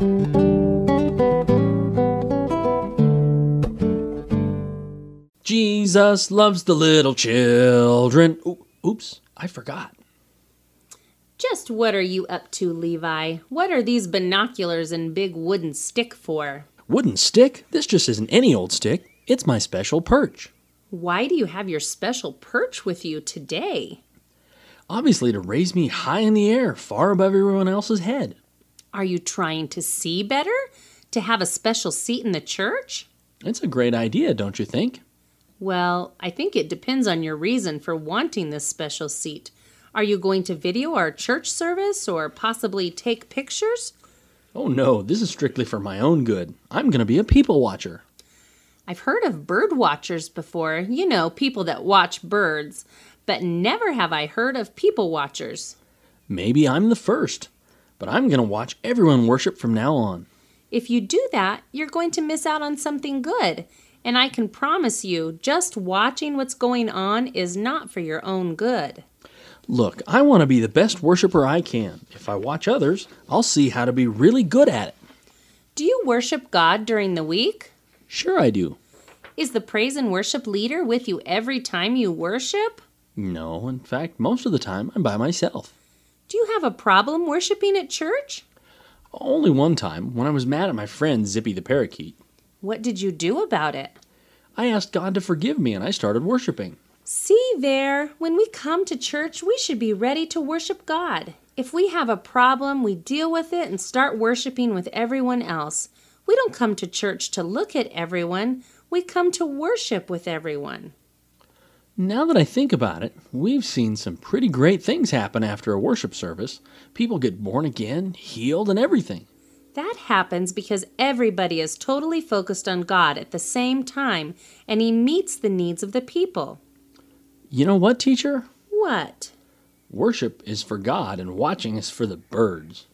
Jesus loves the little children. Oops, I forgot. Just what are you up to, Levi? What are these binoculars and big wooden stick for? Wooden stick? This just isn't any old stick. It's my special perch. Why do you have your special perch with you today? Obviously to raise me high in the air, far above everyone else's head. Are you trying to see better? To have a special seat in the church? It's a great idea, don't you think? Well, I think it depends on your reason for wanting this special seat. Are you going to video our church service or possibly take pictures? Oh no, this is strictly for my own good. I'm going to be a people watcher. I've heard of bird watchers before, you know, people that watch birds, but never have I heard of people watchers. Maybe I'm the first, but I'm going to watch everyone worship from now on. If you do that, you're going to miss out on something good. And I can promise you, just watching what's going on is not for your own good. Look, I want to be the best worshiper I can. If I watch others, I'll see how to be really good at it. Do you worship God during the week? Sure I do. Is the praise and worship leader with you every time you worship? No, in fact, most of the time I'm by myself. Do you have a problem worshiping at church? Only one time, when I was mad at my friend Zippy the parakeet. What did you do about it? I asked God to forgive me and I started worshiping. See there, when we come to church, we should be ready to worship God. If we have a problem, we deal with it and start worshiping with everyone else. We don't come to church to look at everyone. We come to worship with everyone. Now that I think about it, we've seen some pretty great things happen after a worship service. People get born again, healed, and everything. That happens because everybody is totally focused on God at the same time, and He meets the needs of the people. You know what, teacher? What? Worship is for God and watching is for the birds.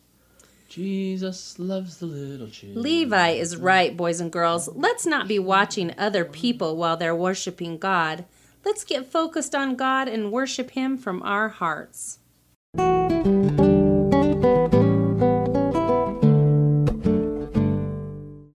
Jesus loves the little children. Levi is right, boys and girls. Let's not be watching other people while they're worshiping God. Let's get focused on God and worship Him from our hearts.